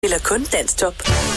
Eller kun Danstop.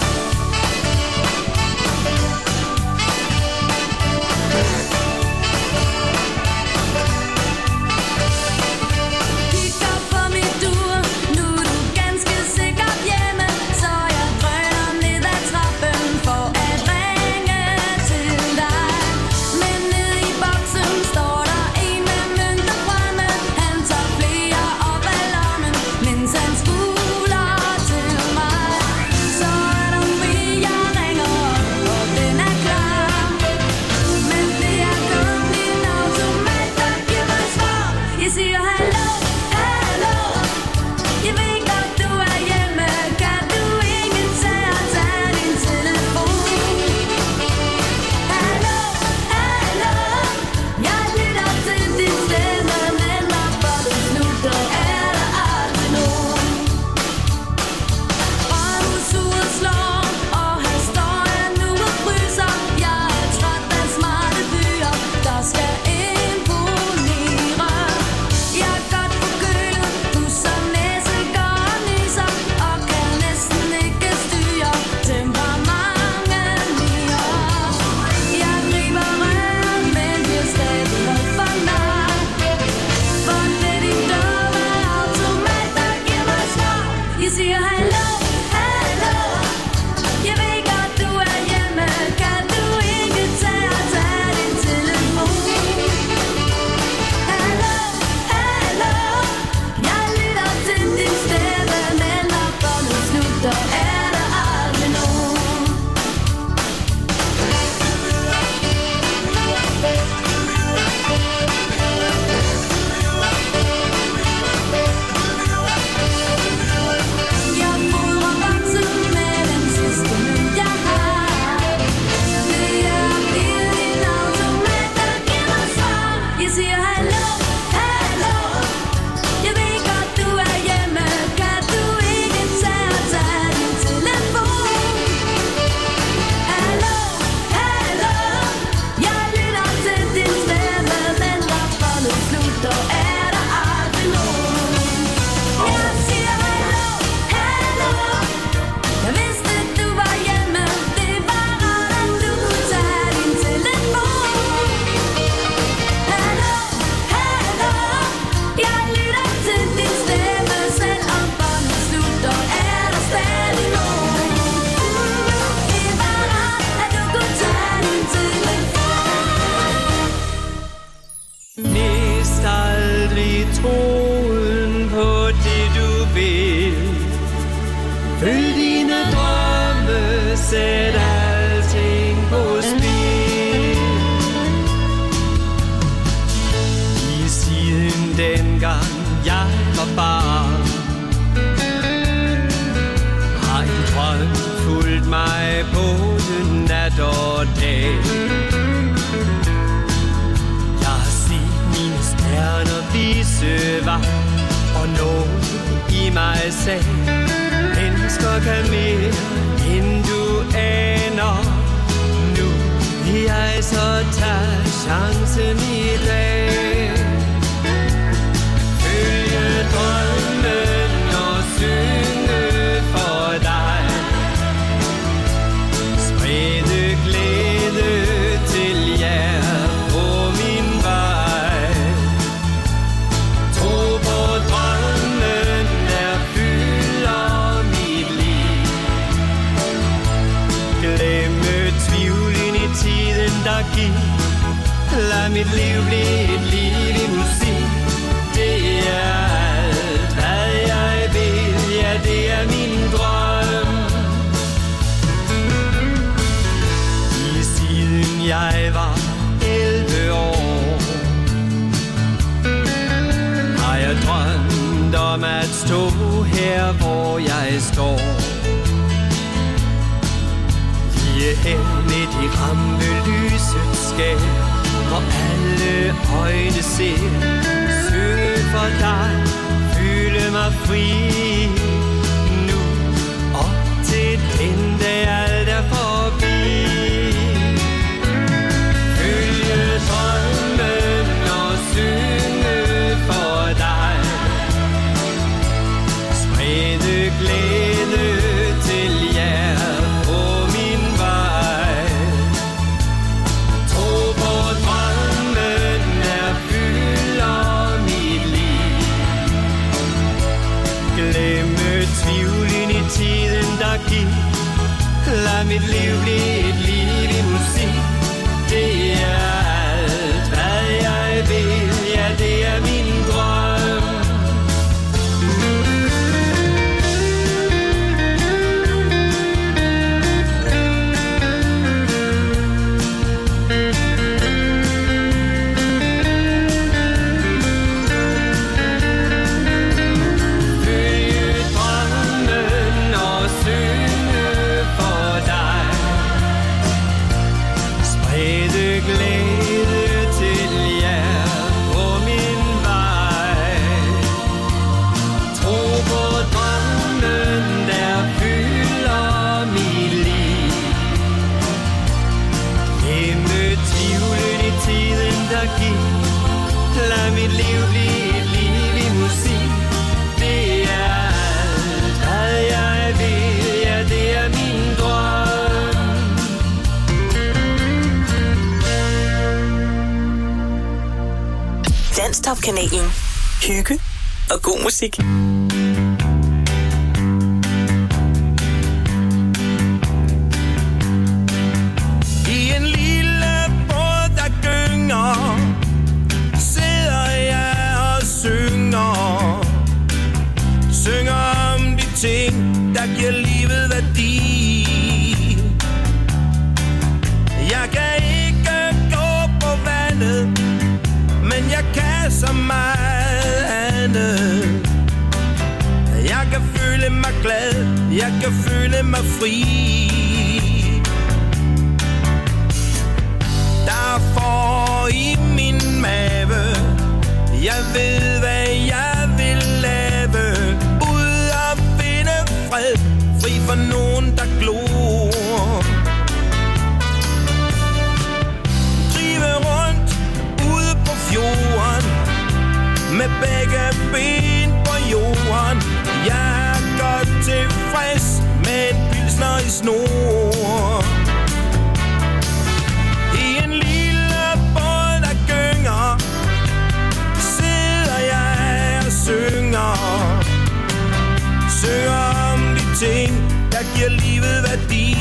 Lad mit liv blive et liv i musik. Det er alt, hvad jeg vil. Ja, det er min drøm. Lige siden jeg var 11 år har jeg drømt om at stå her, hvor jeg står. Lige her midt i rampelysets skær, hvor alle øjne ser, synge for dig, føle mig fri. Nu op til den dag alt er forbi. Følge drømmen og synge for dig, sprede glæde magi. Lad mit liv blive et liv i musik. Det er alt, hvad jeg vil. Ja, det er min drøm. Lad mit liv blive et liv i musik. Det er alt, hvad jeg vil. Ja, det er min drøm. Danstop-kanalen. Hygge og god musik. Der giver livet værdi. Jeg kan ikke gå på vandet, men jeg kan så meget andet. Jeg kan føle mig glad, jeg kan føle mig fri. Der er for i min mave. Jeg ved hvad jeg vil lave. Fri for nogen, der glor. Drive rundt ude på fjorden med begge ben på jorden. Jeg er godt tilfreds med en pilsner i snor. I en lille båd, der gynger, sidder jeg og synger. Synger om de ting, der giver livet værdi.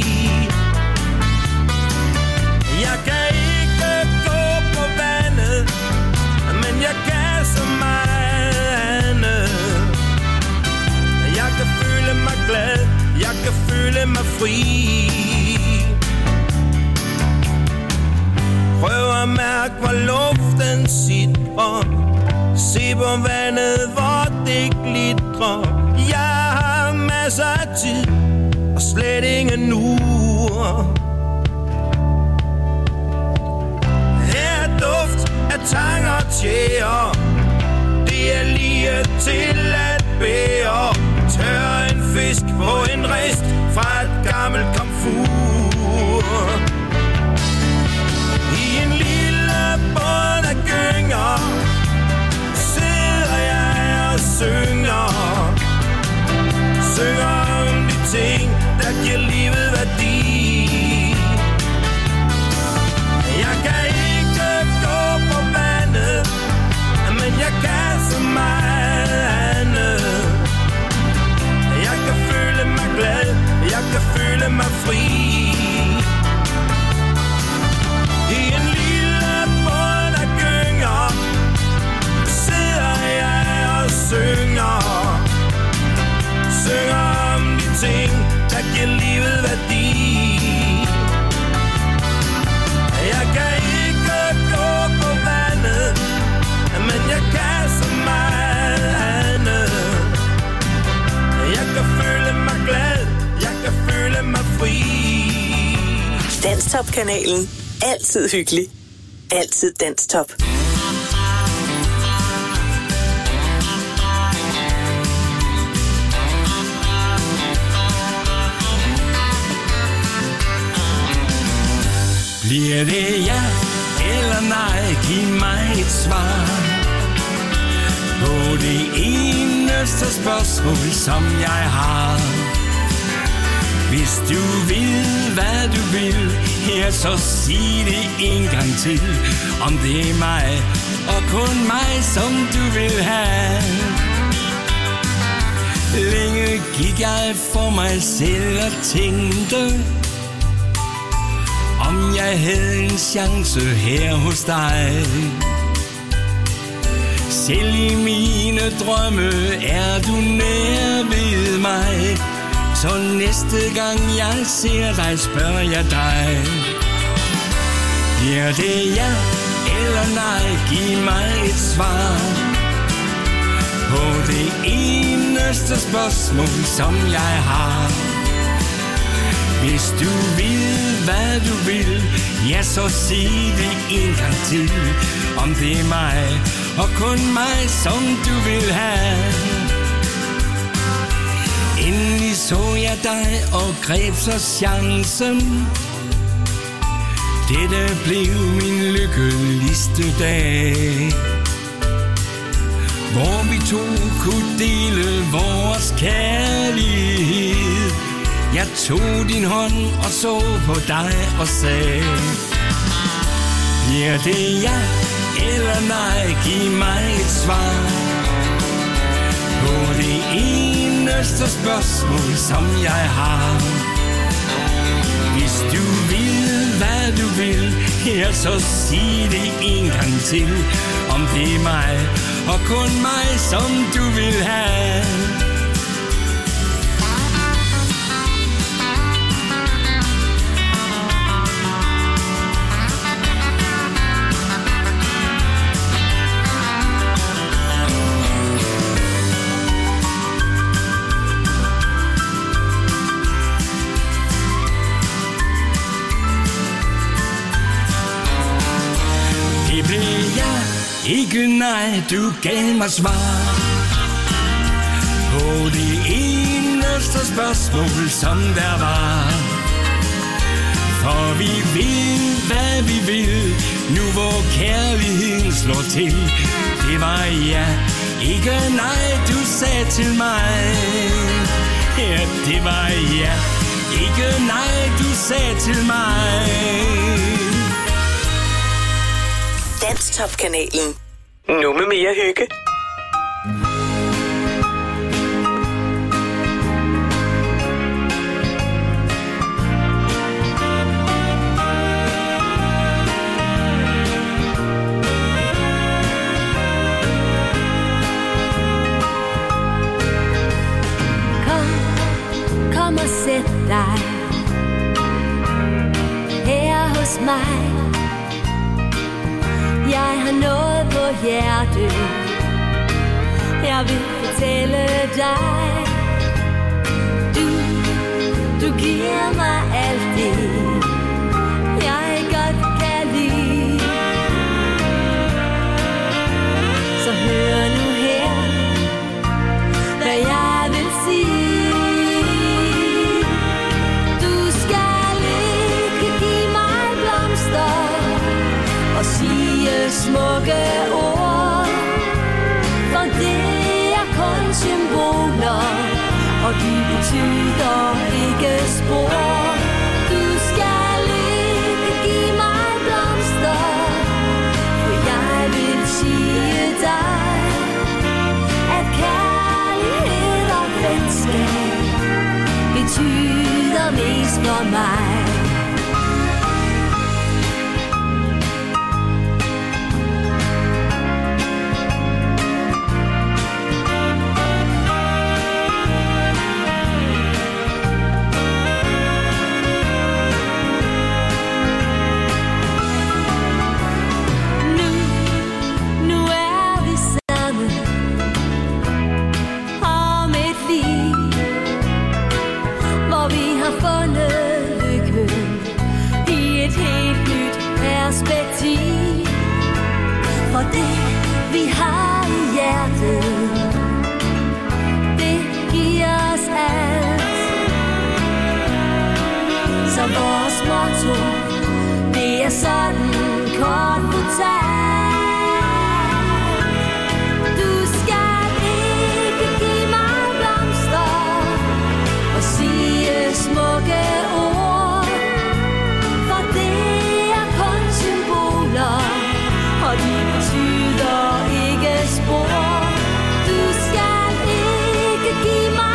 Jeg kan ikke gå på vandet, men jeg kan så meget andet. Jeg kan føle mig glad, jeg kan føle mig fri. Prøv at mærke, hvor luften sidder. Se på vandet, hvor det glitrer. Jeg har masser af tid og slet ingen ure. Her er duft af tang og tjære. Det er lige til at bære. Tør en fisk på en rist fra et gammelt komfur. I en lille båd, der gynger, sidder jeg og synger. Synger om de ting, der giver livet værdi. Jeg kan ikke gå på vandet, men jeg kan så meget andet. Jeg kan føle mig glad, jeg kan føle mig fri. I en lille båd, der gynger, sidder jeg og synger. Synger om de ting, der giver livet værdi. Jeg kan ikke gå på vandet, men jeg kan så meget andet. Jeg kan føle mig glad, jeg kan føle mig fri. Danstop-kanalen. Altid hyggelig. Altid Danstop. Bliver det ja eller nej, giv mig et svar på det eneste spørgsmål, som jeg har. Hvis du ved, hvad du vil, her så sig det en gang til. Om det er mig, og kun mig, som du vil have. Længe gik jeg for mig selv og tænkte, om jeg havde en chance her hos dig. Selv i mine drømme er du nær ved mig, så næste gang jeg ser dig, spørger jeg dig. Bliver det ja eller nej, giv mig et svar på det eneste spørgsmål, som jeg har. Hvis du vil, hvad du vil, ja, så sig det en gang til. Om det er mig, og kun mig, som du vil have. Endelig så jeg dig og greb så chancen. Dette blev min lykkeligste dag, hvor vi to kunne dele vores kærlighed. Jeg tog din hånd og så på dig og sagde, bliver det ja eller nej, giv mig et svar på det eneste spørgsmål, som jeg har. Hvis du vil, hvad du vil, ja, så sig det en gang til. Om det er mig, og kun mig, som du vil have. Ikke nej, du gav mig svar på det eneste spørgsmål, som der var. For vi vil, hvad vi vil, nu hvor kærligheden slår til. Det var ja, ikke nej, du sagde til mig. Ja, det var ja, ikke nej, du sagde til mig. Danstop-kanalen. Nu med mere hygge. Kom og sæt dig her hos mig. Jeg har noget på hjertet, jeg vil fortælle dig. Du giver mig alt det, jeg godt kan lide. Så hør nu her, hvad jeg vil sige. Du skal ikke give mig blomster og sige smukke ord, for det er kun symboler, og de betyder ikke spor. Du skal ikke give mig blomster, for jeg vil sige dig, at kærlighed og venskab betyder mest for mig. For det vi har i hjertet, det giver os alt. Så vores motto, det er sådan kort fortalt. Du skal ikke give mig blomster og sige smukke ord, for det er kun symboler, og de betyder ikke spor. Du skal ikke give mig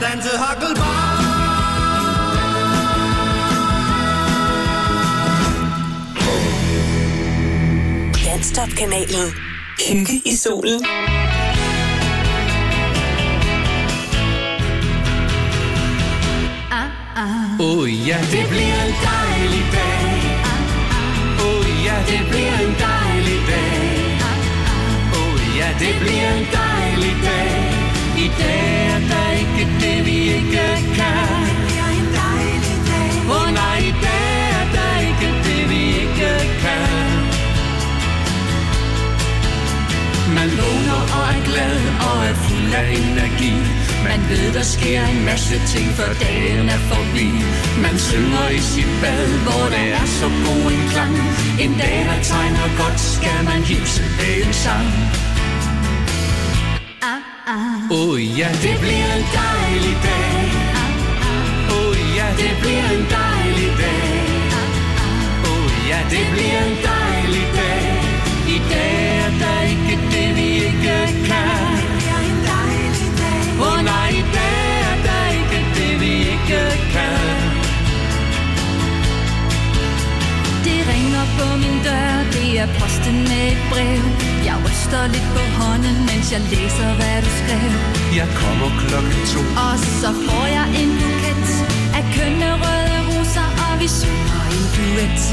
danset Huckleberry. Danstop-kanalen. Hygge i solen. Ja, det bliver en dejlig dag. Ja, det bliver en dejlig dag. Ja, det bliver en dejlig dag. I dag er der ikke det, vi ikke kan. Nej, i dag er der ikke det, vi ikke kan. Man vågner og er glad og er fuld af energi. Man ved, der sker en masse ting, før dagen er forbi. Man synger i sit bad, hvor det er så god en klang. En dag, der tegner godt, skal man himse med en sang. Ja, det bliver en dejlig dag. Ja, det bliver en dejlig dag. Ja, det bliver en dejlig dag. I dag er der ikke det, vi ikke kan. Nej, i dag er der ikke det, vi ikke kan. Det ringer på min dør, det er posten med et brev. Jeg ryster lidt på hånden, mens jeg læser, hvad du skrev. Jeg kommer 2:00. Og så får jeg en buket af kønne røde roser, og vi synger en duet.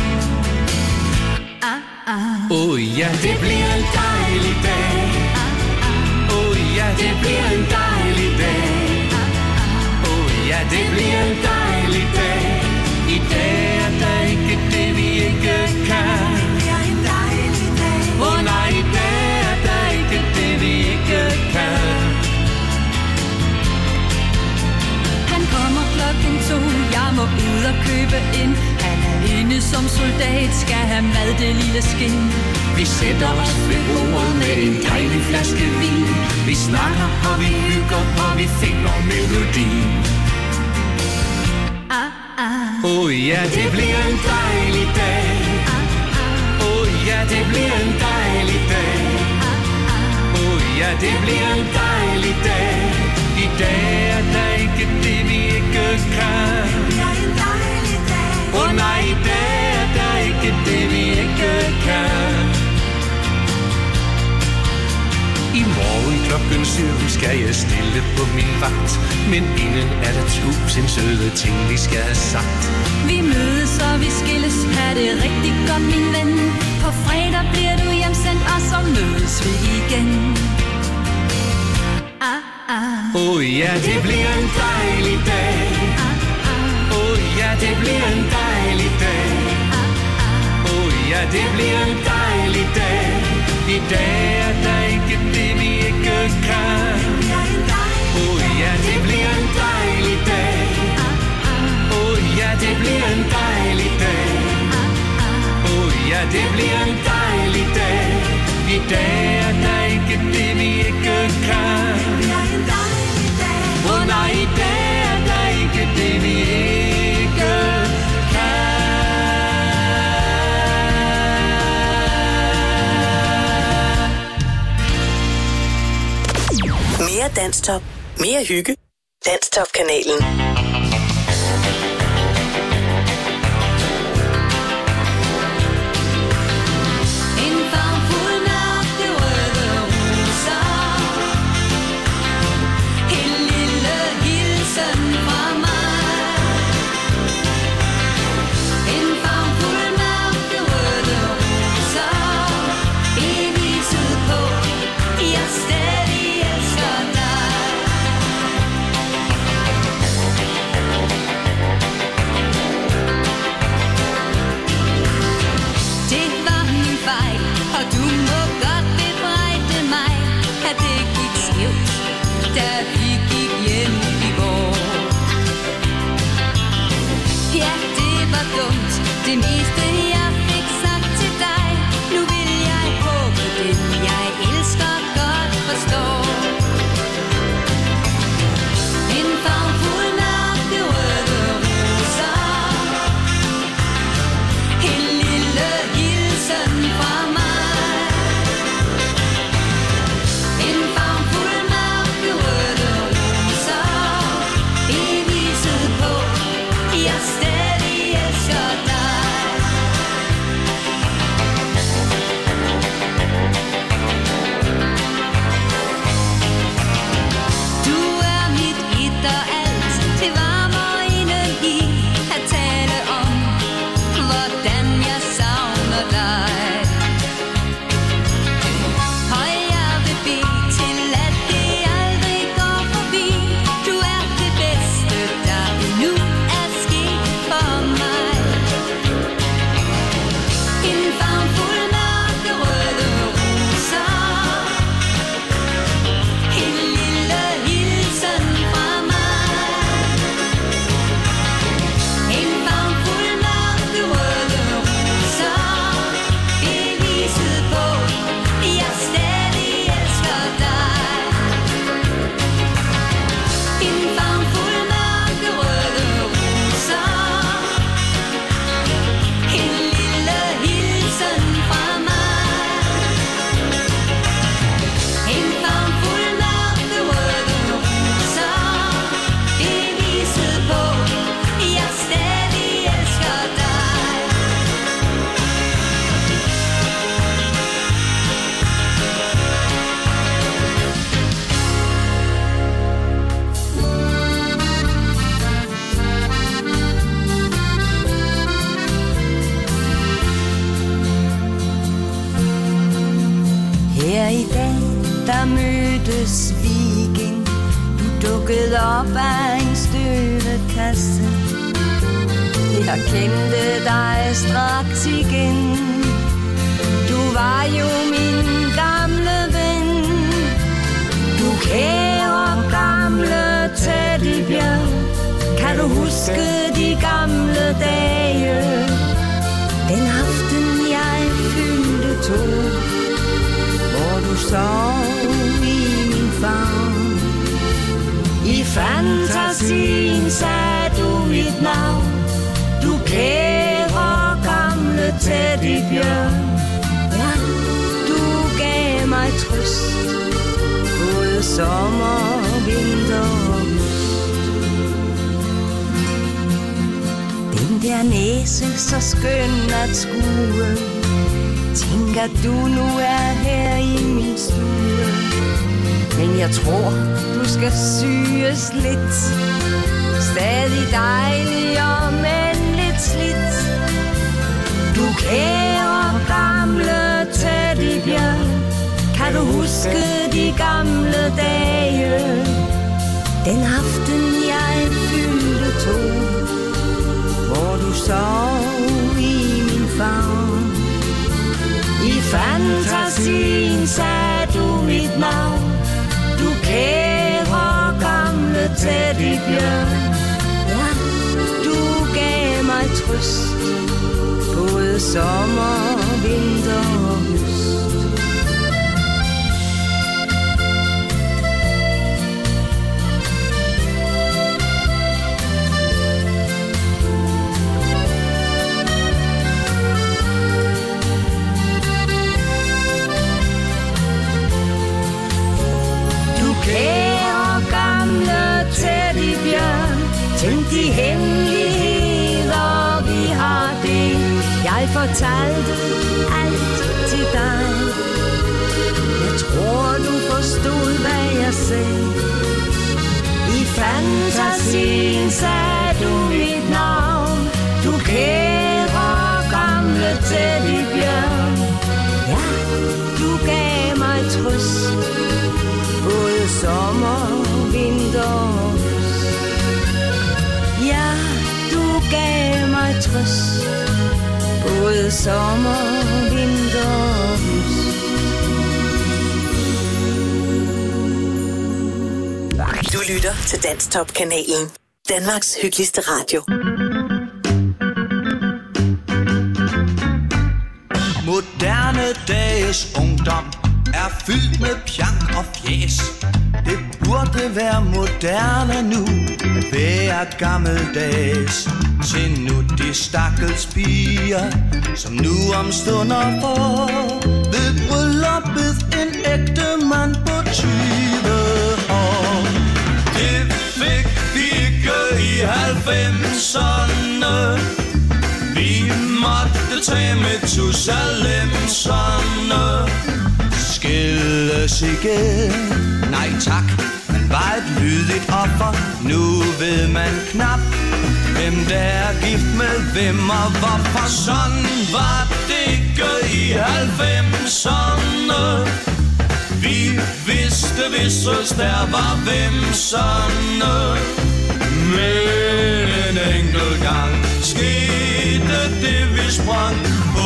Ja, det bliver en dejlig dag. Ja, det bliver en dejlig dag. Ja, det bliver en dejlig dag. I dag er der ikke det, vi ikke kan. Nej, i dag er der ikke det, vi ikke kan. Han kommer 2:00, jeg må ud og købe ind. Han er inde som soldat, skal have mad, det lille skin. Vi sætter os ved bordet med en dejlig flaske vin. Vi snakker og vi hygger og vi finder melodien. Ja, det bliver en dejlig dag. Ja, det bliver en dejlig dag. Ja, det bliver en dejlig dag. I dag er der ikke det, vi ikke kan. Nej, i dag er der ikke det, vi ikke kan. I morgen 7:00 skal jeg stille på min vagt. Men inden er der 1000 søde ting, vi skal have sagt. Vi mødes og vi skilles, er det rigtig godt, min ven. På fredag bliver du hjemsendt, og så mødes vi igen. Ja, det bliver en dejlig dag. Ja, det bliver en dejlig dag. Ja, det bliver en dejlig dag. I dag er der ikke det, vi ikke kan. Ja, det bliver en dejlig dag. Ja, det bliver en dejlig dag. Ja, det bliver en dejlig dag. I dag er der ikke det, vi ikke kan. Nej, i dag er der ikke det, vi ikke kan. Mere Danstop. Mere hygge. Danstop-kanalen. Det meste jeg fik sagt til dig. Nu vil jeg håbe den jeg elsker godt forstår. En farvefuld mørke røde roser. En lille hilsen fra mig. En farvefuld mørke røde roser. hos Viking. Du dukkede op af en støvekasse. Jeg kendte dig straks igen. Du var jo min gamle ven. Du kære gamle teddybjørn. Kan du huske de gamle dage? Den aften jeg fyldte 2, hvor du sov i min favn. I fantasien sagde du mit navn. Du kære gamle teddybjørn. Ja, du gav mig trøst. Både sommer, vinter og høst. Den der næse så skøn at skue. Tænker du nu er her i min stue. Men jeg tror du skal syes lidt. Stadig dejlig og men lidt slidt. Du kære gamle teddybjørn. Kan du huske de gamle dage? Den aften jeg fyldte 2, hvor du sov i min favn. I fantasien sagde du mit navn. Du kære gamle teddybjørn. Ja, du gav mig trøst. Både sommer, vinter og høst. Kære gamle teddybjørn. Tænk de hemmeligheder vi har delt. Jeg fortalte alt til dig. Jeg tror du forstod hvad jeg sagde. I fantasien sagde du mit navn. Du kære gamle teddybjørn. Ja, du gav mig trøst. Både sommer, vinter og høst. Ja, du gav mig trøst. Både sommer, vinter og høst. Du lytter til Danstop-kanalen. Danmarks hyggeligste radio. Moderne dages ungdom er fyldt med pjank og fjes. Det burde være moderne nu at være gammeldags. Til nu de stakkels piger, som nu om stunder får ved brylluppet en ægte mand på 20 år. Det fik vi ikke i 90'erne. Vi måtte tage med tussalemserne. Skilles igen, nej tak, man var et lydigt offer. Nu ved man knap, hvem der er gift med hvem og hvorfor. Sådan var det ikke i 90'erne. Vi vidste, hvis der var hvemserne. Men en enkelt gang skete det, vi sprang på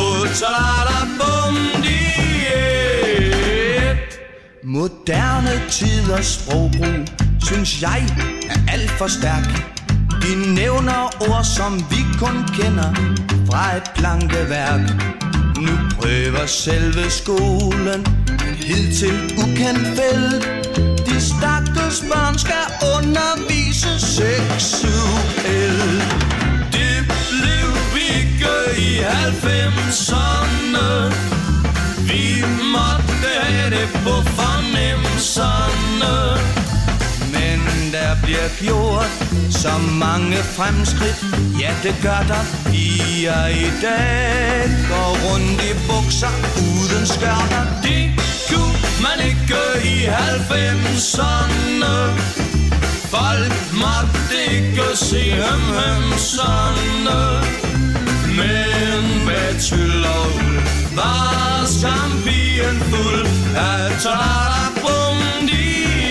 talabum-diæt. Moderne tiders sprogbrug, synes jeg, er alt for stærk. De nævner ord, som vi kun kender fra et plankeværk. Nu prøver selve skolen et hidtil ukendt felt. De stakkels børn skal undervise seksuelt. Det blev vi ikke i 90'erne. Vi måtte have det på fornemmelserne. Men der bliver gjort så mange fremskridt. Ja, det gør der. Piger i dag går rundt i bukser uden skørter. Det kunne man ikke i 90'erne. Folk måtte ikke se hømserne. Men med tyld og uld var champien fuld af talabum-diæt.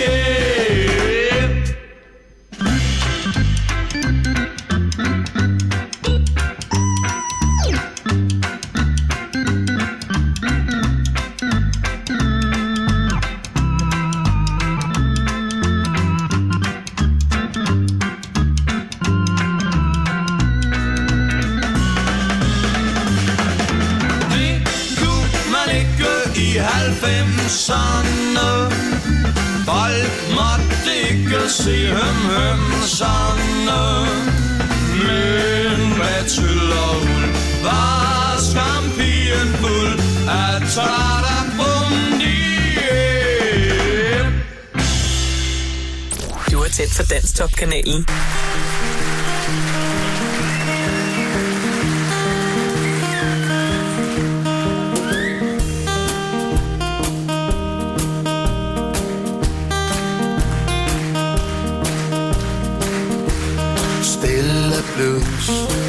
hønserne. Folk måtte ikke se hønserne. Men hvad tyller uld, var skampigen fuld af tarabundi. Du er tæt for Danstop-kanalen. Stille blues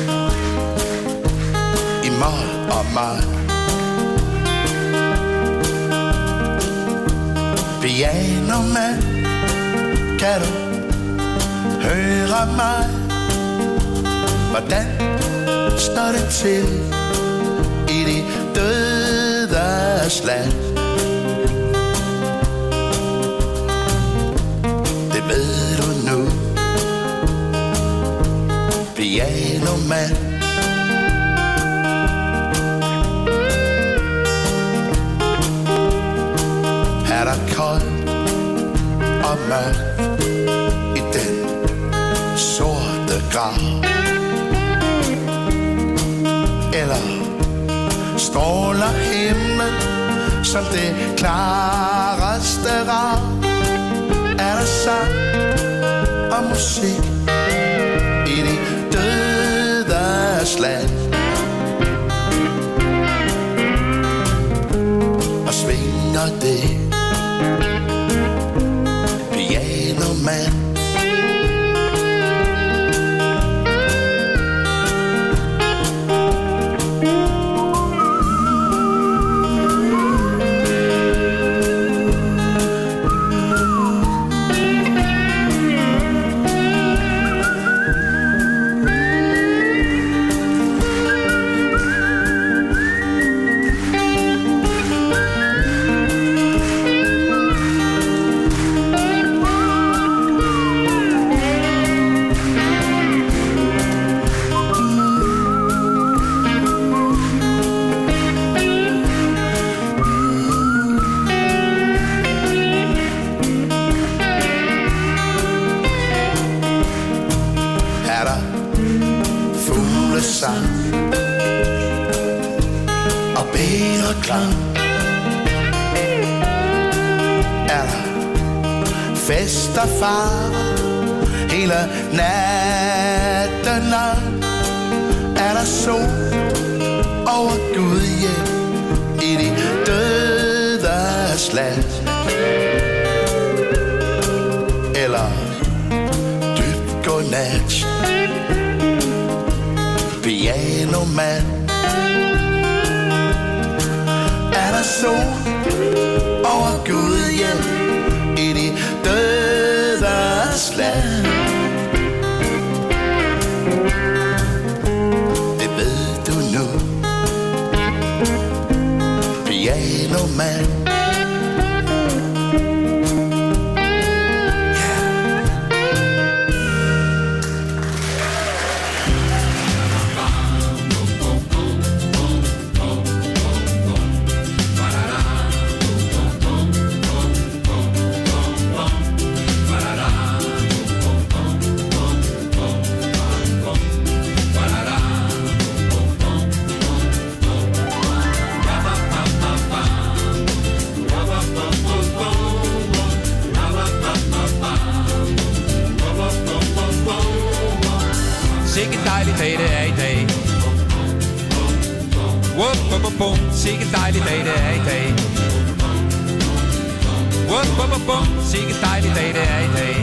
i mol og mol. Pianoman, kan du høre mig? Hvordan står det til i de dødes land? Det ved du nu, pianoman. Er der koldt og mørkt i den sorte grav? Eller stråler himlen som det klareste rav? Er der sang og musik i de dødes land? Og svinger det pianoman? Og bedre klang. Er der fest og farver hele natten lang? Er der sol over Gud hjem i de dødes land? Eller dybt godnat, pianoman? Er der sol over Gud hjem i de dødes land? Det ved du nu, pianoman. Sikke dejlig dag det er i dag. Whoop, whoop, whoop, whoop. Sikke dejlig dag det er i dag. Whoop, whoop, whoop, whoop. Sikke dejlig dag det er i dag.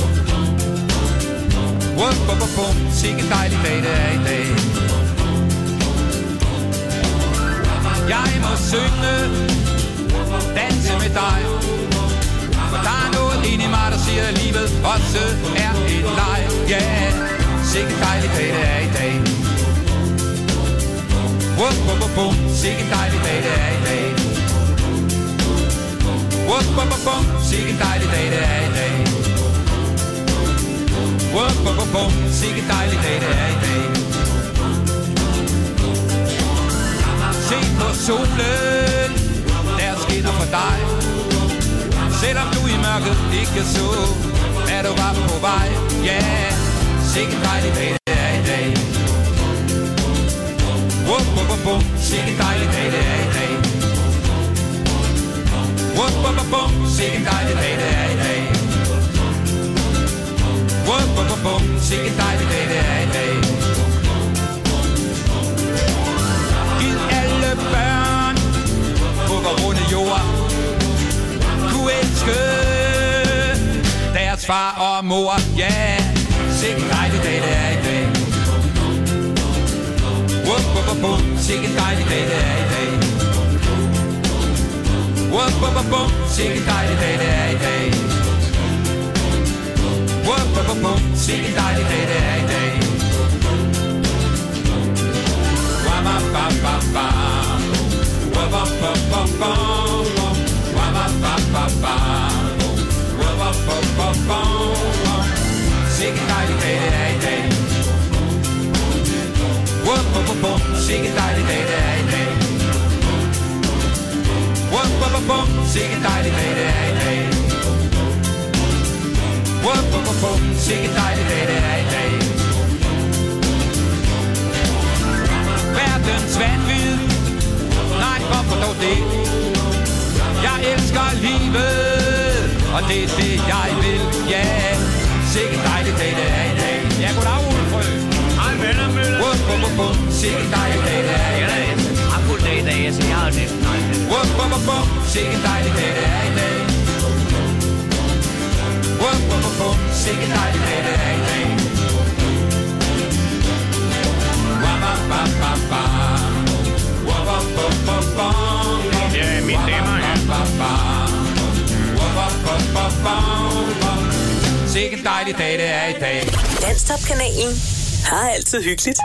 Whoop, whoop, whoop, whoop. Sikke dejlig dag det er i dag. Jeg må synge, danse med dig. For der er noget inde i mig, der siger, at livet også er en leg. Yeah. Sikke dejlig dag det er i dag. Whoop, whoop, whoop, whoop. Sikke dejlig dag det er i dag. Whoop, whoop, whoop, whoop. Sikke dejlig dag det er i dag. Whoop, whoop, whoop, whoop. Sikke dejlig dag det er i dag. Se på solen, der skinner for dig. Selvom du i mørket ikke så, at du var på vej. Ja, sikke dejlig dag det er i dag. Wup, wup, wup, wup. Sikke dejlig dag det er i dag. Wup, wup, wup, wup. Sikke dejlig dag det er i dag. Wup, wup, wup, wup. Sikke dejlig dag det er i dag. Giv alle børn på vor runde jord kunne elske deres far og mor. Ja, sikke dejlig dag det er i dag. Wup, wup, wup, wup. Sikke dejlig dag det er i dag. Wup, wup, wup, wup. Sikke dejlig dag det er i dag. Wup, wup, wup, wup. Sikke dejlig dag det er i dag. Wama ba ba ba. Wama ba ba ba. Wama ba ba ba. Wama ba ba ba. Sikke dejlig dag det er i dag. Wup, wup, wup, wup. Sikke dejlig dag det er i dag. Wup, wup, wup, wup. Sikke dejlig dag det er i dag. Wup, wup, wup, wup. Sikke dejlig dag det er i dag. Verdens vanvid. Nej, hvorfor dog det? Jeg elsker livet, og det er det jeg vil. Ja, sikke dejlig dag det er i dag. Ja, goddag Ole Frø. Hej venner, Møller. Wup, wup, wup, wup. Sikke dejlig dag det er i dag. Jeg har fuld dag i dag, så jeg har næsten aldrig. Wup, wup, wup, wup. Sikke dejlig dag det er i dag. Wup, wup, wup, wup. Sikke dejlig dag det er i dag. Wama ba ba ba. Wup, wup, wup, wup, wup. Det er mine damer, ja. Sikke dejlig dag det er i dag. Danstop-kanalen har altid hyggeligt.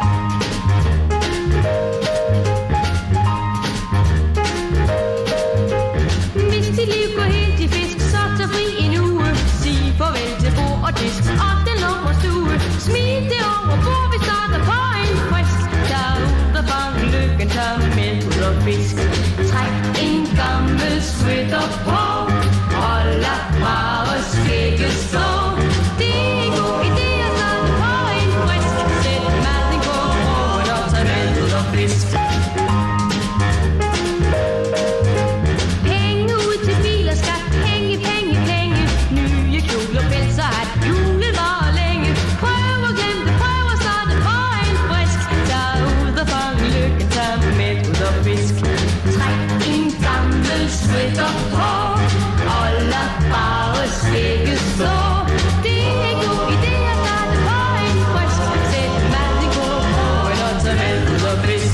Hvis dit liv går helt i fisk, så tag fri en uge. Sig farvel til bord og disk og den lummerstue. Smid det over bord, vi starter på en frisk. Tag ud og fang lykken, tag med ud og fisk. Træk en gammel sweater på, og lad bare skægget stå. Det er en god idé at starte på en frisk. Sæt maden på bordet og tag med ud og fisk. Penge ud til bil og skat, penge, penge, penge. Nye kjoler, pels og hat, julen varer længe. Prøv at glemme det, prøv at starte på en frisk. Tag ud og fang lykken, tag med ud og fisk. Træk en gammel sweater på, og lad bare skægget stå. Det er en god idé at starte på en frisk. Sæt maden på bordet og tag med ud og fisk.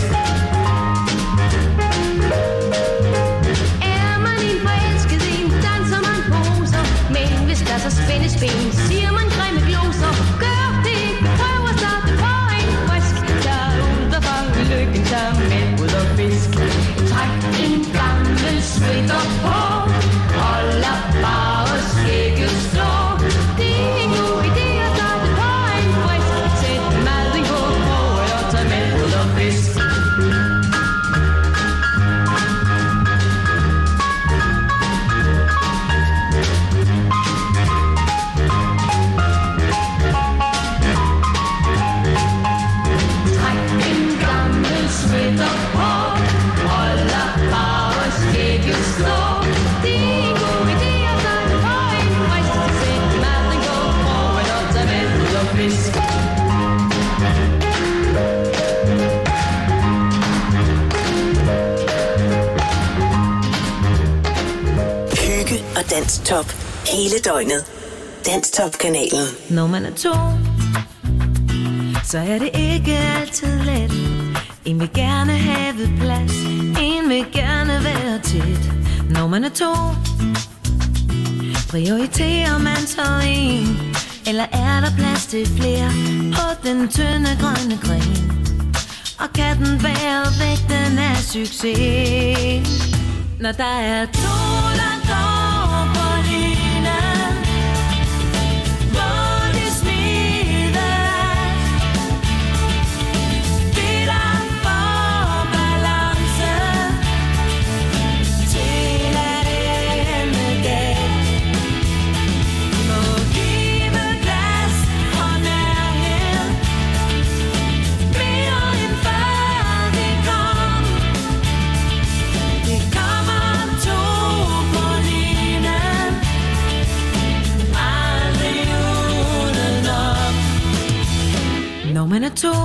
Er man en forelsket en, danser man poser. Men hvis der så spændes ben, siger man grimme gloser. Gør det ikke, prøv at starte på en frisk. Tag ud og fang lykken, tag med ud og fisk. Træk en gammel sweater på, og lad bare skægget stå. Det er en god idé at starte på en frisk. Sæt maden på bordet og tag med ud og fisk. Træk en gammel sweater på, og lad bare skægget stå. Det er en god idé at starte på en frisk. Sæt maden på bordet og tag med ud og fisk. Hygge og Danstop hele døgnet. Danstop-kanalen. Når man er to, så er det ikke altid let. En vil gerne have plads, en vil gerne være tæt. Når man er to, prioriterer man så en, eller er der plads til flere på den tynde grønne gren? Og kan den bære vægten af succes? Når der er to, der går på linjen, hvor de smider, det der får balance til at ende galt. man er to,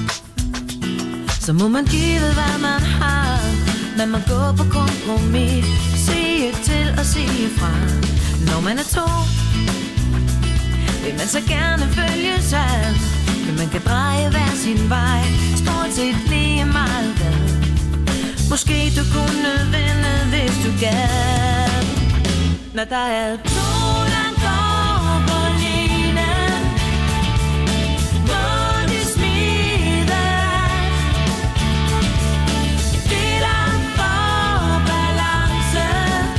så må man give, hvad man har. Man må gå på kompromis, sige til og sige fra. Når man er to, vil man så gerne følge sig, men man kan dreje hver sin vej, stort set lige meget hvad. Måske du kunne vinde, hvis du gad. Når der er to, der går på linen, hvor de smider, det der får balance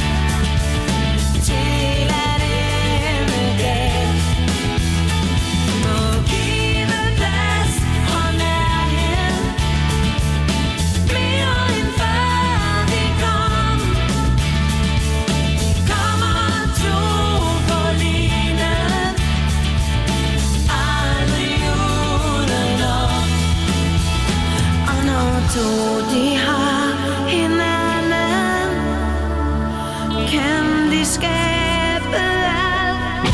til at ende galt. Må give plads og nærhed, mere end før de kom. Kommer to på linen, aldrig udenom. Og når to de har hinanden, kan de skabe alt.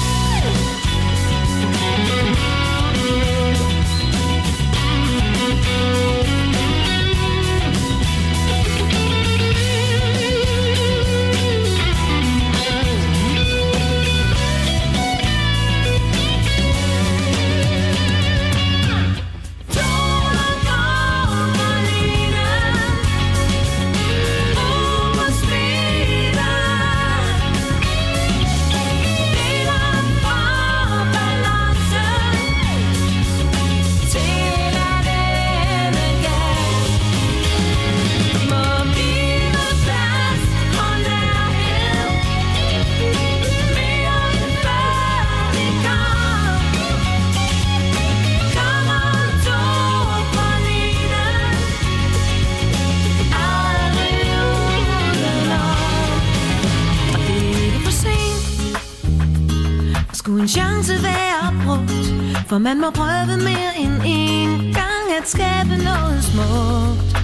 Skulle en chance være brugt, for man må prøve mere end en gang at skabe noget smukt.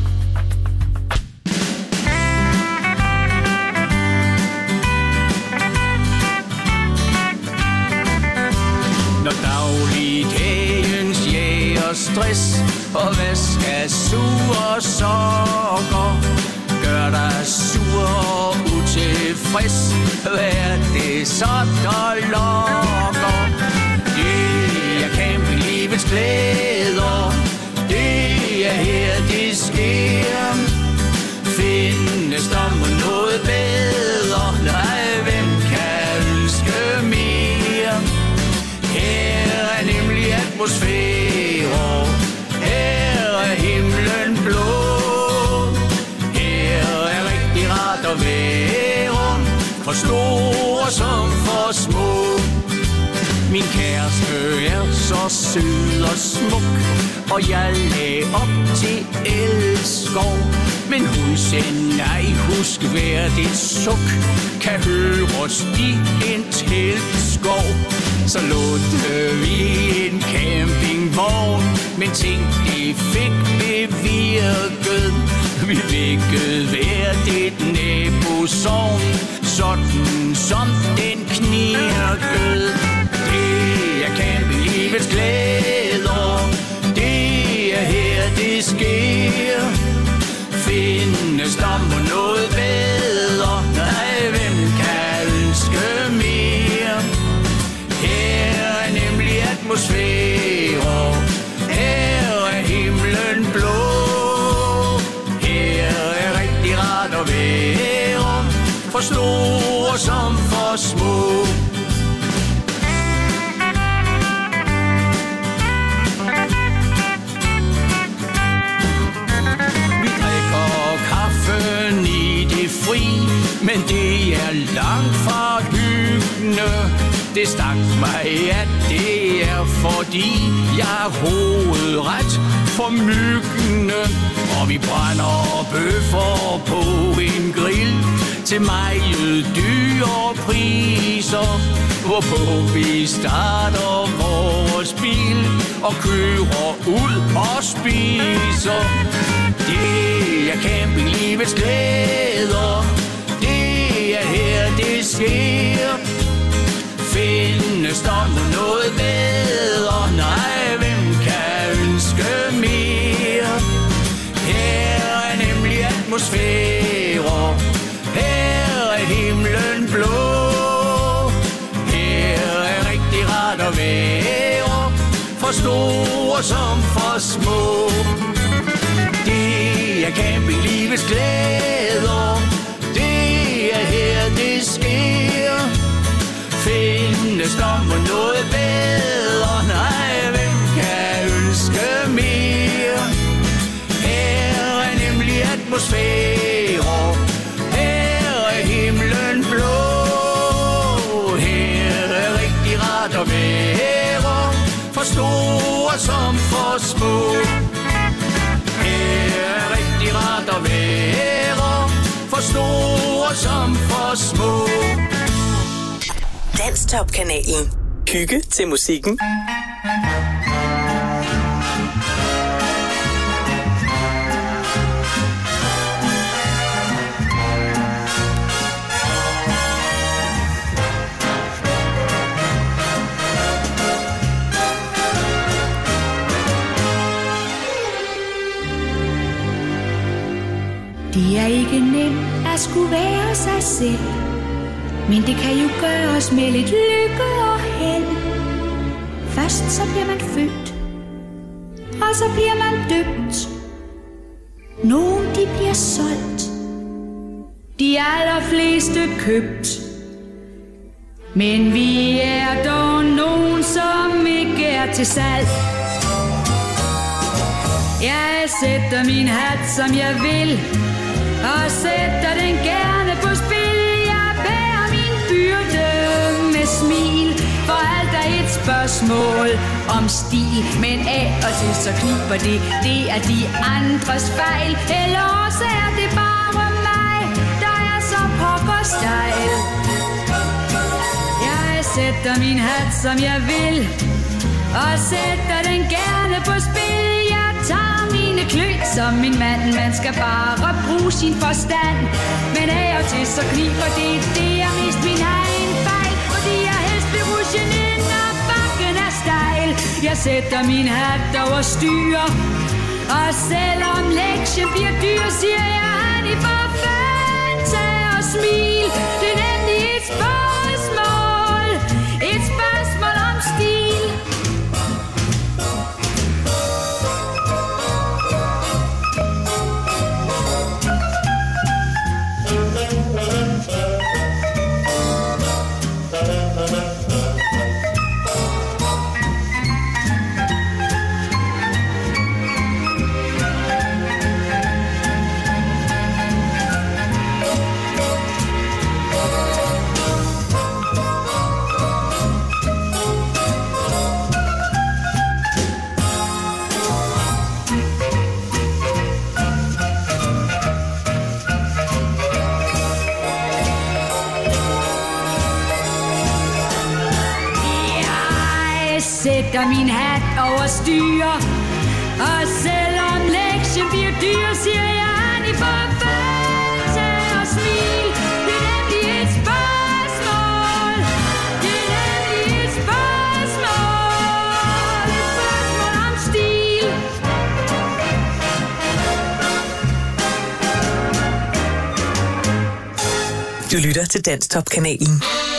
Når dagligdagens jager stress og vasker sure sokker, gør dig sur og utilfreds. Hvad er det så, der lokker? Det er campinglivets glæder, det er her det sker. Findes der må noget bedre? Nej, hvem kan ønske mere? Her er nemlig atmosfære, her er himlen blå. Her er rigtig rart at være, for store som for små. Min kæreste er så sød og smuk, og jeg lagde op til elskov. Men hun sagde nej, husk hver dit suk kan høres i en teltskov. Så lånte vi en campingvogn, men tænk, det fik bevirket. Vi vækkede hver dit nabosovn, sådan som den knirkede. Det er campinglivets glæder, det er her det sker. Findes der må noget bedre? Nej, hvem kan ønske mere? Her er nemlig atmosfære, her er himlen blå. Her er rigtig rart at være, for store som for små. Men det er langt fra hyggende. Det stak mig, at det er fordi jeg er hovedret for myggene. Og vi brænder bøffer på en grill til meget dyre priser, hvorpå vi starter vores bil og kører ud og spiser. Det er campinglivets glæder, det er her det sker. Findes der noget bedre? Nej, hvem kan ønske for store som for små. Det er campinglivets glæder, det er her det sker. Findes der må noget bedre, nej, hvem kan ønske mere? Her er nemlig atmosfære, her er himlen blå. Her er rigtig rart at være, for store som for små. Her er rigtig rart at være, for store som for små. Danstop-kanalen. Hygge til musikken. Det er ikke nemt at skulle være sig selv, men det kan jo gøres med lidt lykke og held. Først så bliver man født, og så bliver man døbt. Nogle de bliver solgt, de allerfleste købt. Men vi er dog nogen, som ikke er til salg. Jeg sætter min hat, som jeg vil, og sætter den gerne på spil. Jeg bærer min byrde med smil, for alt er et spørgsmål om stil. Men af og til så kniber det er de andres fejl. Eller også er det bare mig, der er så pokker stejl. Jeg sætter min hat, som jeg vil, og sætter den gerne på spil. Jeg tager mine kløt som min mand. Man skal bare bruge sin forstand. Men af og til så kniber det er mest min egen fejl. Fordi jeg helst vil rushe ned, når bakken er stejl. Jeg sætter min hat over styr, og selvom lektien bliver dyr, siger jeg, Annie, for fanden, tag og smil. Det er nemlig et spørgsmål om stil. Sætter min hat over styr, og selvom lektien bliver dyr, siger jeg, Annie, for fanden, tag og smil. Det er nemlig et spørgsmål. Det er nemlig et spørgsmål om stil. Du lytter til Danstop-kanalen.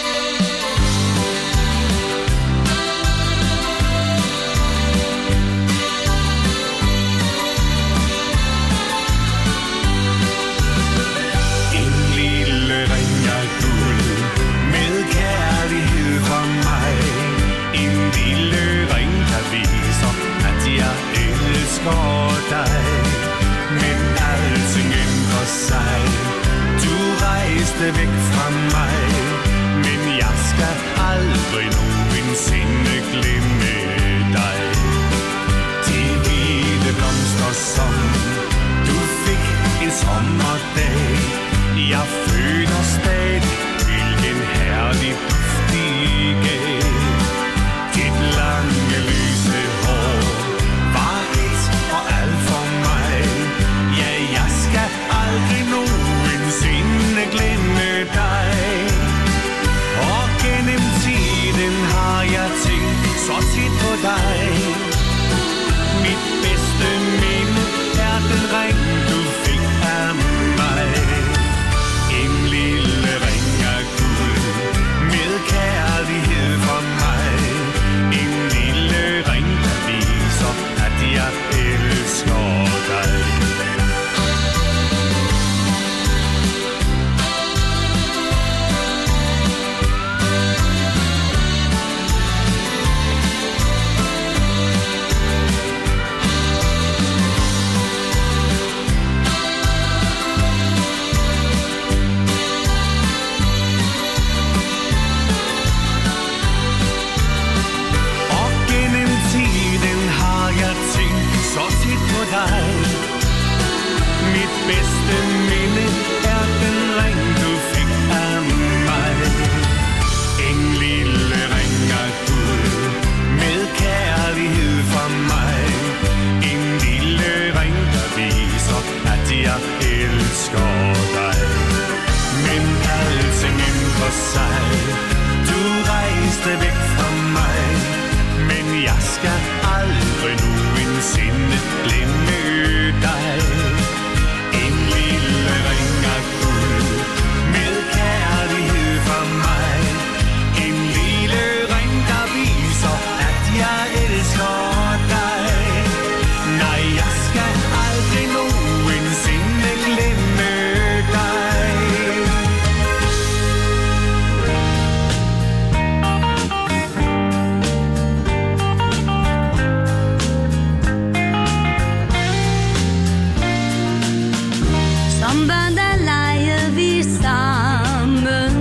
Væk fra mig, men jeg skal aldrig nogensinde glemme dig. De hvide blomster, som du fik en sommerdag, jeg føler stadig, hvilken herlig duft de gav. Dit lange lyse hår var et og alt for mig. Ja, jeg skal aldrig nogensinde glemme dig. Og gennem tiden har jeg tænkt så tit på dig. Mit bedste minde er den ring, du fik af mig. En lille ring af guld med Jeg skal aldrig nogensinde glemme dig. En lille ring af guld med kærlighed for mig. En lille ring, der viser, at jeg elsker dig. Nej, jeg skal aldrig nogensinde glemme dig. Som børn der legede vi sammen,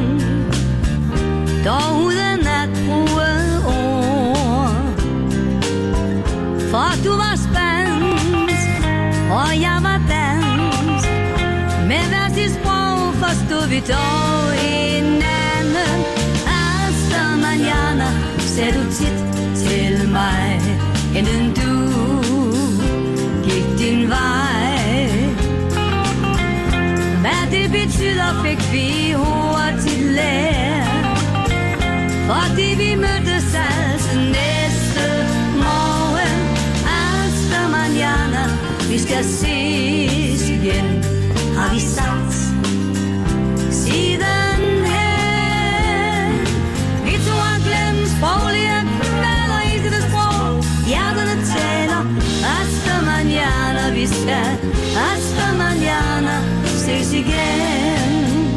dog uden at bruge ord. For du var spansk, og jeg var dansk. Med hver sit sprog forstod vi dog hinanden. Hasta mañana, sagde du tit til mig, inden du gik din vej. Hvad det betyder, fik vi hurtigt lært, fordi vi mødtes altså næste morgen. Hasta mañana, vi skal ses igen, har vi sagt sidenhen. Vi to har glemt sproglige kvaler i det sprog, hjerterne taler. Hasta mañana, vi skal hasta mañana ses igen.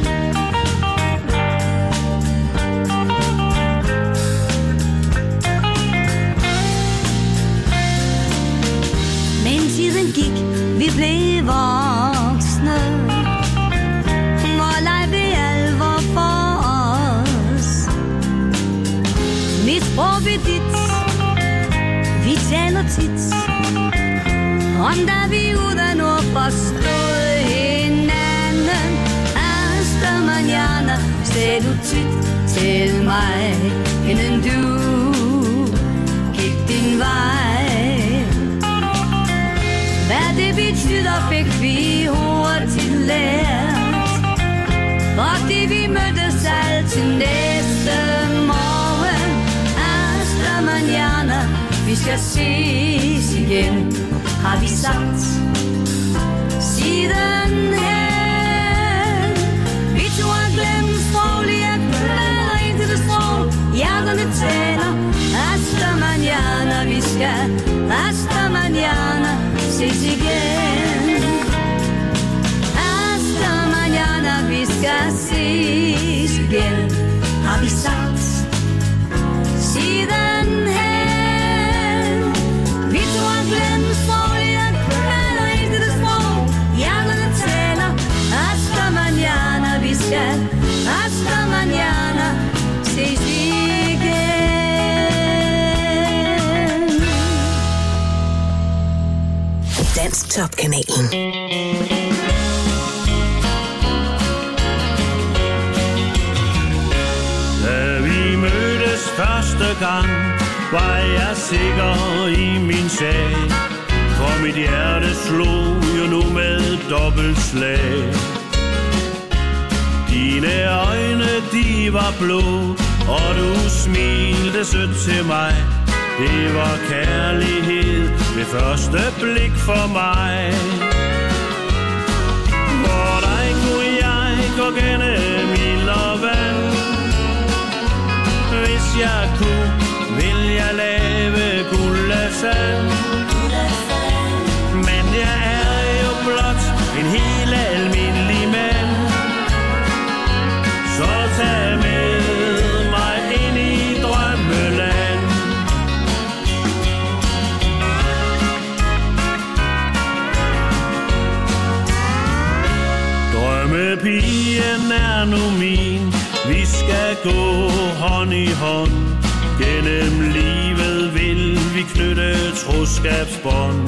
Men tiden gik, vi blev voksne. Hvor leg blev alvor for os. Mit sprog blev dit, vi taler tit om da vi uden ord forstod hinanden. Hasta mañana, sagde du tit til mig, inden du gik din vej. Hvad det betyder, fik vi hurtigt lært, fordi vi mødtes altid næste morgen. Hasta mañana, vi skal ses igen, har vi sagt sidenhen. Vi to har glemt sproglige kvaler i det sprog, hjerterne taler. Hasta mañana, vi skal hasta mañana ses igen. Hasta mañana, vi skal ses igen, har vi sagt sidenhen. Vi to har glemt sproglige kvaler i det sprog, hjerterne taler. Hasta mañana, vi skal hasta mañana ses igen. Dansk Topkanalen. Da vi mødtes første gang, var jeg sikker i min sag. For mit hjerte slog jo nu med dobbeltslag. Dine øjne, de var blå, og du smilte sødt til mig. Det var kærlighed ved første blik for mig. For dig kunne jeg gå gennem ild og vand. Hvis jeg kunne, vil jeg lave guld af sand. Men jeg er jo blot en helt almindelig mand. Så tag med mig ind i drømmeland. Drømmepigen er nu min. Vi skal gå hånd i hånd. Gennem livet vil vi knytte troskabsbånd.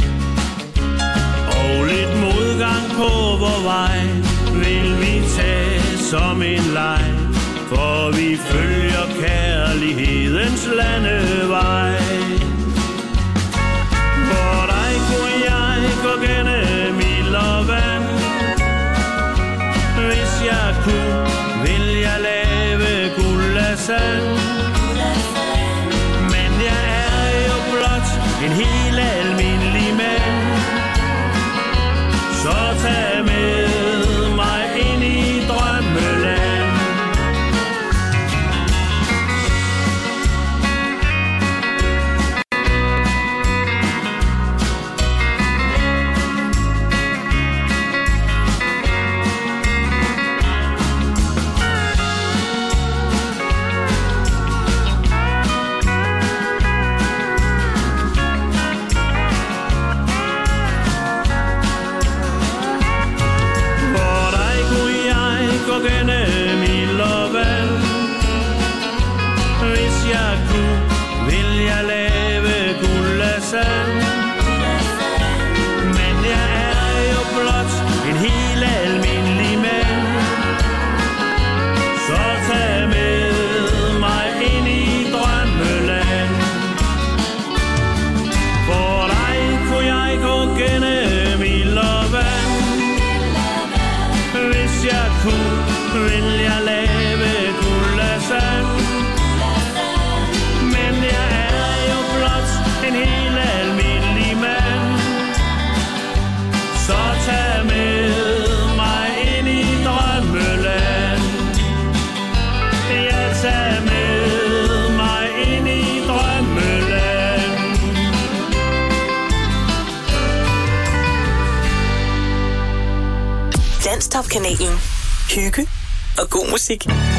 Og lidt modgang på vor vej vil vi tage som en leg. For vi følger kærlighedens landevej. For dig kunne jeg gå gennem ild og vand. Hvis jeg kunne, vil jeg lave guld af sand. Men jeg er en helt almindelig mand. Så tag med mig ind i drømmeland. Gennem ild og vand. Hvis jeg kunne, vil jeg lave guld af sand. Men jeg er jo blot en helt almindelig mand. Så tag med mig ind i drømmeland. For dig kunne jeg gå gennem ild og vand. Hvis jeg kunne, vil jeg lave guld af sand. Men jeg er jo blot en helt almindelig mand. Så tag med mig ind i drømmeland. Ja, tag med mig ind i drømmeland. Danstop-kanalen. Hygge og god musik.